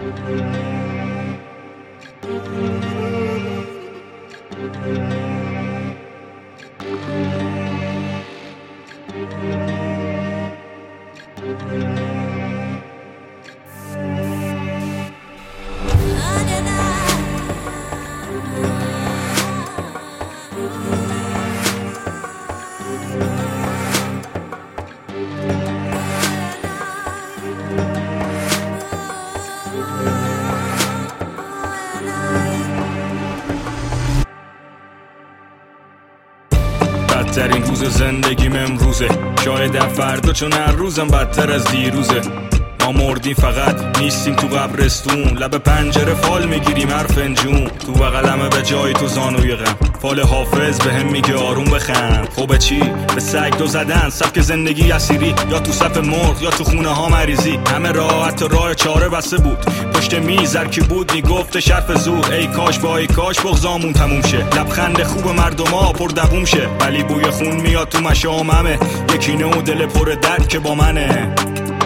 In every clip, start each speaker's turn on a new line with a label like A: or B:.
A: بدترین روز زندگیم امروزه، شایدم فردا چون هر روزم بدتر از دیروزه. ما مردیم فقط نیستیم تو قبرستون، لب پنجره فال میگیریم هر فنجون. تو بغلمه به جای تو زانوی غم، فال حافظ به هم میگه آروم بخند. خب چی؟ به سگ دو زدن، سبک زندگی اسیری، یا تو صف مرغ یا تو خونه ها مریضی. همه راحت راه چاره بسته بود، پشت میز هر کی بود میگفت شرف زور. ای کاش با ای کاش بغضامون تموم شه، لبخند خوب مردما پر دووم شه. ولی بوی خون میاد تو مشاممه، یکی نو دل پر درد که با منه.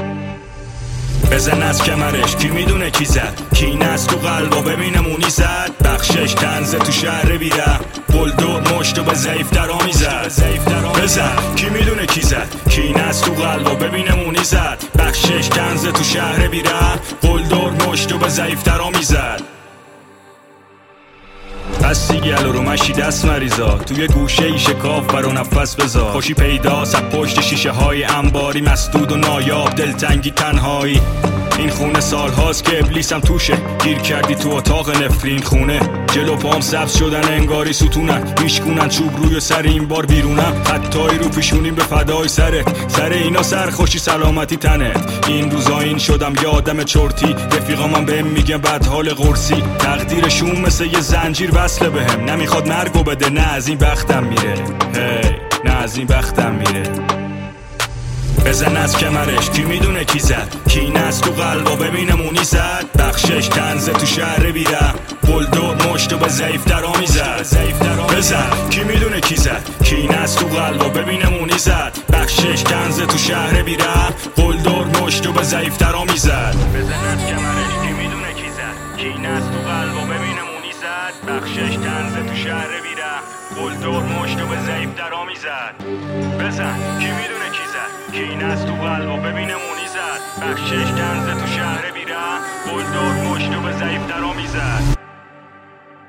A: بزن از کمرش کی میدونه کی زد، کی نست تو قلب و ببینم اونی زد. بخشش تنزه تو شهر بیره، بلدور مشتو به ضعیف درا میزد. بزن کی میدونه کی زد، کی نست تو قلب و ببینم اونی زد. بخشش تنزه تو شهر بیره، بلدور مشتو به ضعیف درا میزد. پس دیگه رو مشی دست مریضا، توی گوشه ای شکاف برا نفس بذار. خوشی پیداست از پشت شیشه های انباری، مسدود و نایاب دلتنگی تنهایی. این خونه سال هاست که ابلیسم توشه، گیر کردی تو اتاق نفرین خونه. جلو پام سبز شدن انگاری ستونن، میشکونن چوب روی سر این بار بیرونم. خطایی رو پیشونیم به فدای سرت، سر اینا سرخوشی سلامتی تنت. این روزا این شدم یادم چرتی، رفیقا من بهم میگن بد حال قرصی. تقدیرشون مثل یه زنجیر وصله بهم، نمیخواد مرگو بده نه از این بختم میره. هی نه از این بختم میره. بزن از کمرش کی میدونه کی زد، کی نست تو قلب و ببینم اونی زد. بخشش تنزه تو شهر بیره، بلدور مشتو به ضعیف درا میزد. بزن کی میدونه کی زد، کی نست تو قلب و ببینم اونی زد. بخشش تنزه تو شهر بیره، بلدور مشتو به ضعیف درا میزد. بزن از کمرش کی میدونه کی زد، کی نست تو قلب و ببینم اونی زد. بخشش تنزه تو شهر بیره، بلدور مشتو به ضعیف درا میزد. بزن کی میدونه کی زد، کی نست تو قلب و ببینم اونی زد. بخشش تنزه تو شهر بیره، بلدور مشتو به ضعیف درا میزد.